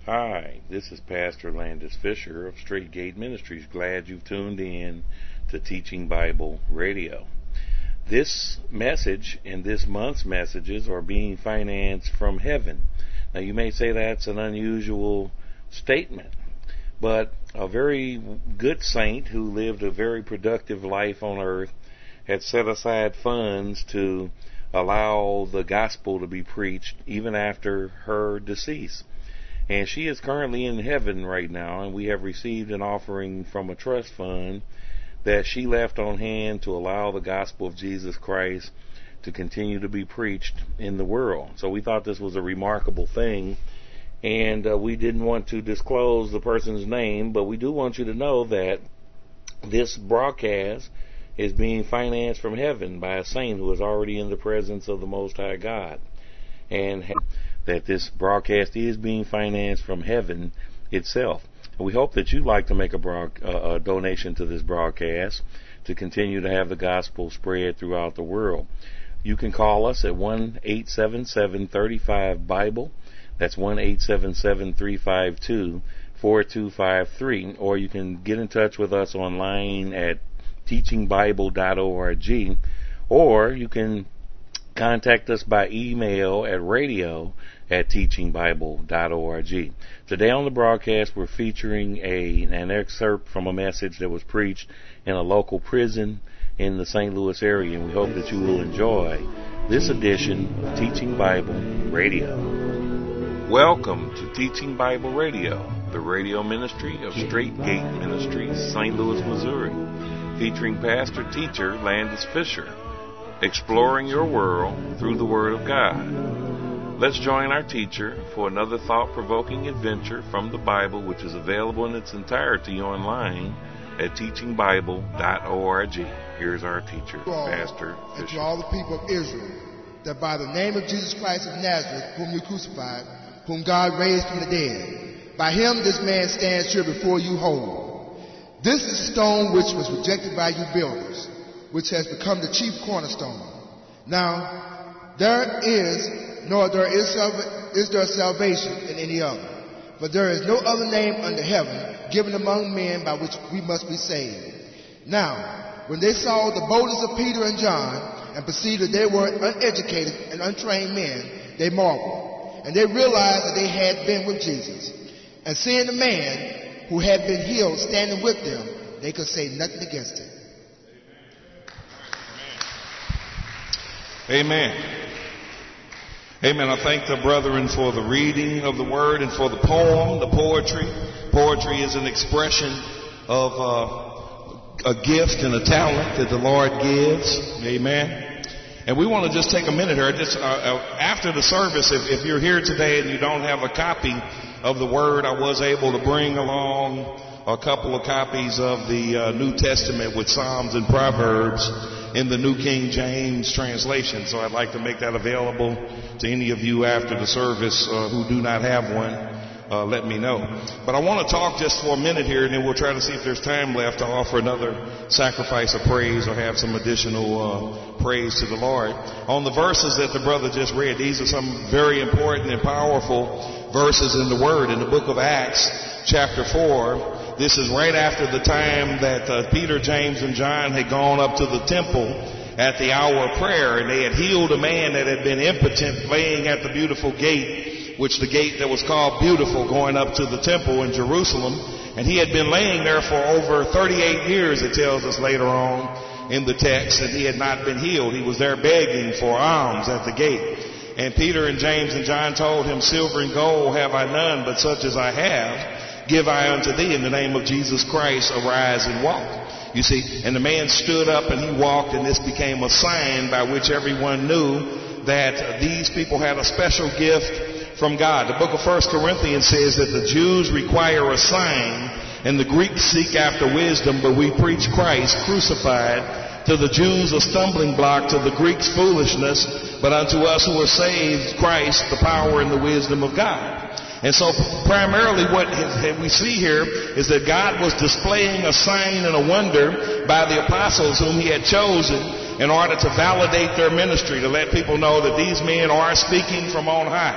Hi, this is Pastor Landis Fisher of Straight Gate Ministries. Glad you've tuned in to Teaching Bible Radio. This message and this month's messages are being financed from heaven. Now you may say that's an unusual statement, but a very good saint who lived a very productive life on earth had set aside funds to allow the gospel to be preached even after her decease. And she is currently in heaven right now, and we have received an offering from a trust fund that she left on hand to allow the gospel of Jesus Christ to continue to be preached in the world. So we thought this was a remarkable thing, and we didn't want to disclose the person's name, but we do want you to know that this broadcast is being financed from heaven by a saint who is already in the presence of the Most High God, and that this broadcast is being financed from heaven itself. We hope that you'd like to make a donation to this broadcast to continue to have the gospel spread throughout the world. You can call us at 1-877-35-BIBLE. That's 1-877-352-4253. Or you can get in touch with us online at teachingbible.org. Or you can contact us by email at radio@teachingbible.org. Today on the broadcast, we're featuring an excerpt from a message that was preached in a local prison in the St. Louis area, and we hope that you will enjoy this edition of Teaching Bible Radio. Welcome to Teaching Bible Radio, the radio ministry of Straight Gate Ministries, St. Louis, Missouri, featuring pastor-teacher Landis Fisher, exploring your world through the Word of God. Let's join our teacher for another thought-provoking adventure from the Bible, which is available in its entirety online at teachingbible.org. Here's our teacher, Pastor Fisher. And to all the people of Israel, that by the name of Jesus Christ of Nazareth, whom you crucified, whom God raised from the dead, by him this man stands here before you whole. This is the stone which was rejected by you builders, which has become the chief cornerstone. Now, there is salvation in any other. For there is no other name under heaven given among men by which we must be saved. Now, when they saw the boldness of Peter and John and perceived that they were uneducated and untrained men, they marveled. And they realized that they had been with Jesus. And seeing the man who had been healed standing with them, they could say nothing against him. Amen. Amen. I thank the brethren for the reading of the word and for the poem, the poetry. Poetry is an expression of a gift and a talent that the Lord gives. Amen. And we want to just take a minute here. After the service, if you're here today and you don't have a copy of the word, I was able to bring along a couple of copies of the New Testament with Psalms and Proverbs in the New King James translation. So I'd like to make that available to any of you after the service who do not have one. Let me know. But I want to talk just for a minute here, and then we'll try to see if there's time left to offer another sacrifice of praise or have some additional praise to the Lord. On the verses that the brother just read, these are some very important and powerful verses in the Word. In the book of Acts, chapter 4, this is right after the time that Peter, James, and John had gone up to the temple at the hour of prayer, and they had healed a man that had been impotent, laying at the beautiful gate, which the gate that was called Beautiful, going up to the temple in Jerusalem. And he had been laying there for over 38 years, it tells us later on in the text, and he had not been healed. He was there begging for alms at the gate. And Peter and James and John told him, "Silver and gold have I none, but such as I have give I unto thee. In the name of Jesus Christ, arise and walk." You see, and the man stood up and he walked, and this became a sign by which everyone knew that these people had a special gift from God. The book of 1 Corinthians says that the Jews require a sign and the Greeks seek after wisdom, but we preach Christ crucified, to the Jews a stumbling block, to the Greeks foolishness, but unto us who are saved, Christ, the power and the wisdom of God. And so primarily what we see here is that God was displaying a sign and a wonder by the apostles whom he had chosen in order to validate their ministry, to let people know that these men are speaking from on high.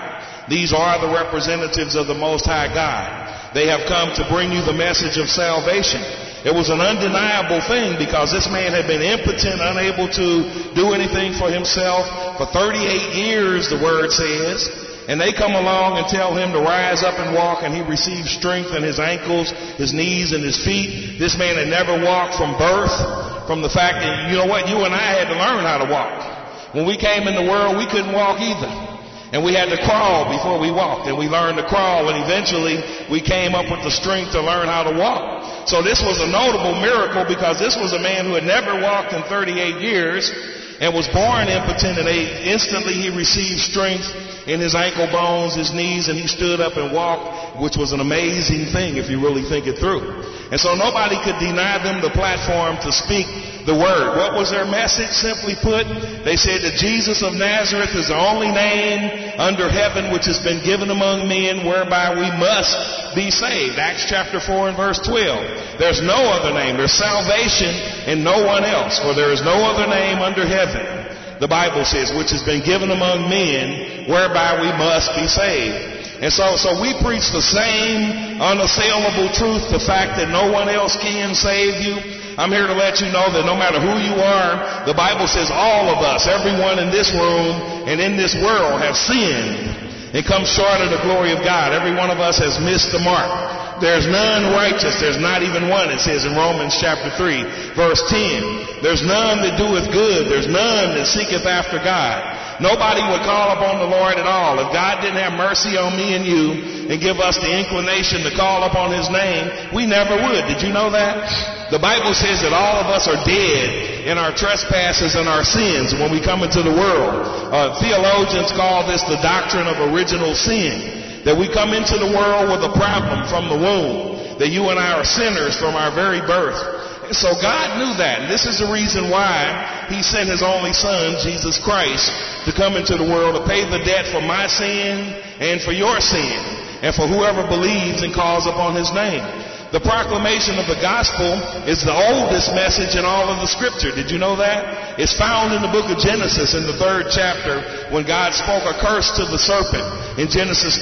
These are the representatives of the Most High God. They have come to bring you the message of salvation. It was an undeniable thing because this man had been impotent, unable to do anything for himself for 38 years, the word says. And they come along and tell him to rise up and walk, and he receives strength in his ankles, his knees, and his feet. This man had never walked from birth, from the fact that, you know what, you and I had to learn how to walk. When we came in the world, we couldn't walk either. And we had to crawl before we walked, and we learned to crawl, and eventually we came up with the strength to learn how to walk. So this was a notable miracle because this was a man who had never walked in 38 years and was born impotent, and instantly he received strength in his ankle bones, his knees, and he stood up and walked, which was an amazing thing if you really think it through. And so nobody could deny them the platform to speak the word. What was their message? Simply put, they said that Jesus of Nazareth is the only name under heaven which has been given among men whereby we must be saved. Acts chapter 4 and verse 12. There's no other name. There's salvation in no one else, for there is no other name under heaven, the Bible says, which has been given among men whereby we must be saved. And so we preach the same unassailable truth, the fact that no one else can save you. I'm here to let you know that no matter who you are, the Bible says all of us, everyone in this room and in this world have sinned and come short of the glory of God. Every one of us has missed the mark. There's none righteous. There's not even one, it says in Romans chapter 3, verse 10. There's none that doeth good. There's none that seeketh after God. Nobody would call upon the Lord at all. If God didn't have mercy on me and you and give us the inclination to call upon his name, we never would. Did you know that? The Bible says that all of us are dead in our trespasses and our sins when we come into the world. Theologians call this the doctrine of original sin. That we come into the world with a problem from the womb. That you and I are sinners from our very birth. So God knew that, and this is the reason why he sent his only son, Jesus Christ, to come into the world to pay the debt for my sin and for your sin, and for whoever believes and calls upon his name. The proclamation of the gospel is the oldest message in all of the scripture. Did you know that? It's found in the book of Genesis in the 3rd chapter when God spoke a curse to the serpent in Genesis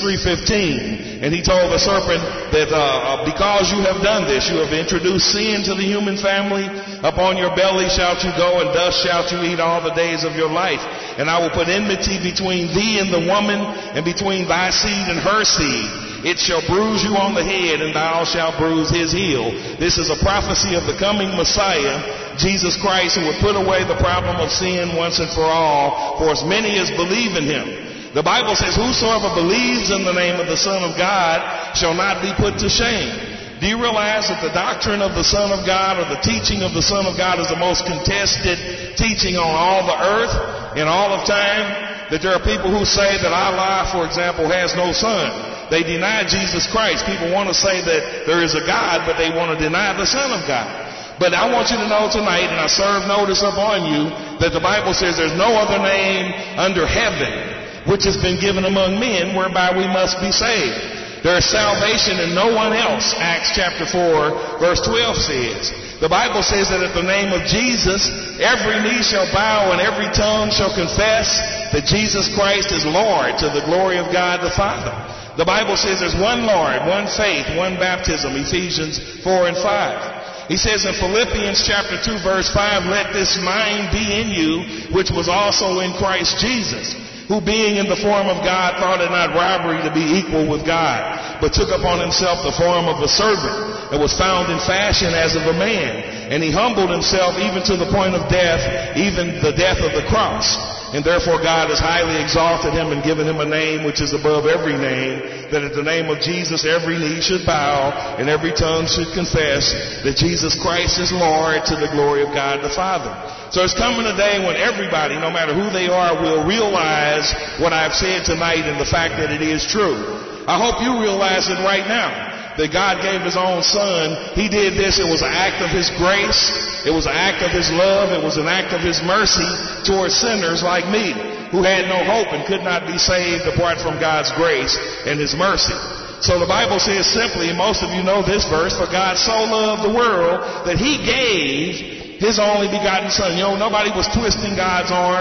3:15. And he told the serpent that because you have done this, you have introduced sin to the human family. Upon your belly shalt you go, and dust shalt you eat all the days of your life. And I will put enmity between thee and the woman, and between thy seed and her seed. It shall bruise you on the head, and thou shalt bruise his heel. This is a prophecy of the coming Messiah, Jesus Christ, who would put away the problem of sin once and for all, for as many as believe in him. The Bible says, whosoever believes in the name of the Son of God shall not be put to shame. Do you realize that the doctrine of the Son of God, or the teaching of the Son of God, is the most contested teaching on all the earth in all of time? That there are people who say that Allah, for example, has no son. They deny Jesus Christ. People want to say that there is a God, but they want to deny the Son of God. But I want you to know tonight, and I serve notice upon you, that the Bible says there's no other name under heaven which has been given among men whereby we must be saved. There is salvation in no one else, Acts chapter 4, verse 12 says. The Bible says that at the name of Jesus, every knee shall bow and every tongue shall confess that Jesus Christ is Lord, to the glory of God the Father. The Bible says there's one Lord, one faith, one baptism, Ephesians 4 and 5. He says in Philippians chapter 2 verse 5, let this mind be in you, which was also in Christ Jesus, who being in the form of God thought it not robbery to be equal with God, but took upon himself the form of a servant, and was found in fashion as of a man. And he humbled himself even to the point of death, even the death of the cross. And therefore God has highly exalted him and given him a name which is above every name, that at the name of Jesus every knee should bow and every tongue should confess that Jesus Christ is Lord, to the glory of God the Father. So it's coming a day when everybody, no matter who they are, will realize what I've said tonight and the fact that it is true. I hope you realize it right now. That God gave his own son. He did this. It was an act of his grace. It was an act of his love. It was an act of his mercy towards sinners like me, who had no hope and could not be saved apart from God's grace and his mercy. So the Bible says simply, most of you know this verse, for God so loved the world that he gave his only begotten son. You know, nobody was twisting God's arm.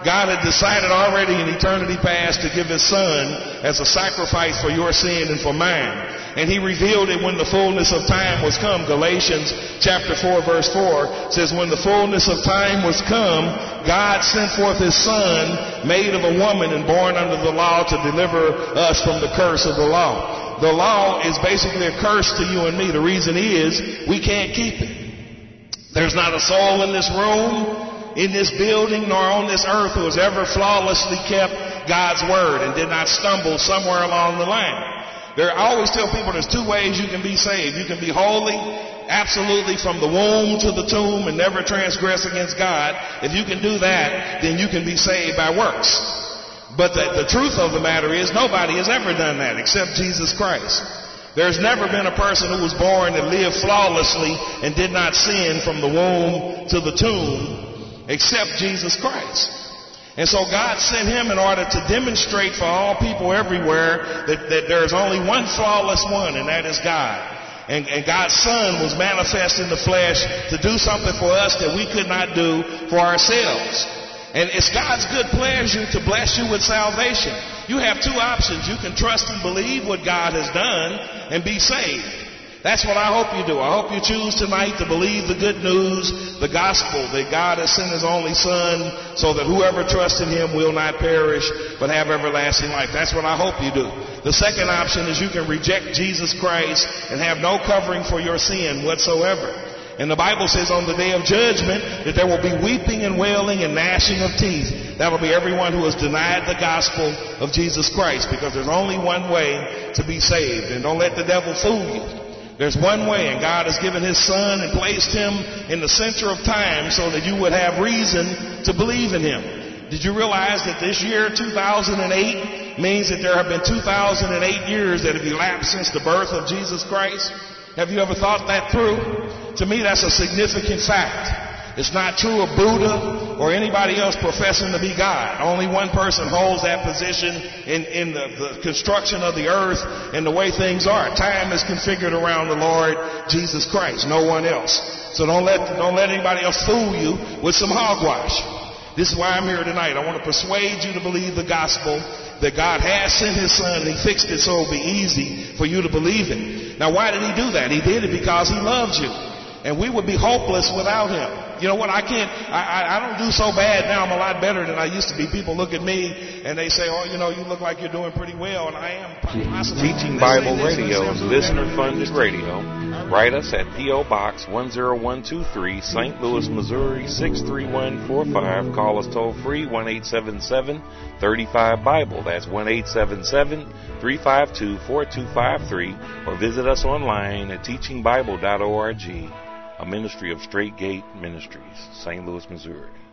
God had decided already in eternity past to give his son as a sacrifice for your sin and for mine. And he revealed it when the fullness of time was come. Galatians chapter 4 verse 4 says, when the fullness of time was come, God sent forth his son, made of a woman and born under the law, to deliver us from the curse of the law. The law is basically a curse to you and me. The reason is we can't keep it. There's not a soul in this room, in this building, nor on this earth who has ever flawlessly kept God's word and did not stumble somewhere along the line. I always tell people there's two ways you can be saved. You can be holy, absolutely from the womb to the tomb, and never transgress against God. If you can do that, then you can be saved by works. But the truth of the matter is nobody has ever done that except Jesus Christ. There's never been a person who was born and lived flawlessly and did not sin from the womb to the tomb except Jesus Christ. And so God sent him in order to demonstrate for all people everywhere that there's only one flawless one, and that is God. And God's Son was manifest in the flesh to do something for us that we could not do for ourselves. And it's God's good pleasure to bless you with salvation. You have two options. You can trust and believe what God has done and be saved. That's what I hope you do. I hope you choose tonight to believe the good news, the gospel, that God has sent his only Son so that whoever trusts in him will not perish but have everlasting life. That's what I hope you do. The second option is you can reject Jesus Christ and have no covering for your sin whatsoever. And the Bible says on the day of judgment that there will be weeping and wailing and gnashing of teeth. That will be everyone who has denied the gospel of Jesus Christ, because there's only one way to be saved. And don't let the devil fool you. There's one way, and God has given his Son and placed him in the center of time so that you would have reason to believe in him. Did you realize that this year, 2008, means that there have been 2008 years that have elapsed since the birth of Jesus Christ? Have you ever thought that through? To me, that's a significant fact. It's not true of Buddha or anybody else professing to be God. Only one person holds that position in the construction of the earth and the way things are. Time is configured around the Lord Jesus Christ, no one else. So don't let anybody else fool you with some hogwash. This is why I'm here tonight. I want to persuade you to believe the gospel, that God has sent his Son and he fixed it so it'll be easy for you to believe it. Now, why did he do that? He did it because he loves you. And we would be hopeless without him. You know what? I don't do so bad now. I'm a lot better than I used to be. People look at me and they say, oh, you know, you look like you're doing pretty well. And I am. Teaching Bible Radio is listener-funded radio. Write us at P.O. Box 10123, St. Louis, Missouri 63145. Call us toll-free 1-877-35-BIBLE. That's 1-877-352-4253. Or visit us online at teachingbible.org. A ministry of Straight Gate Ministries, St. Louis, Missouri.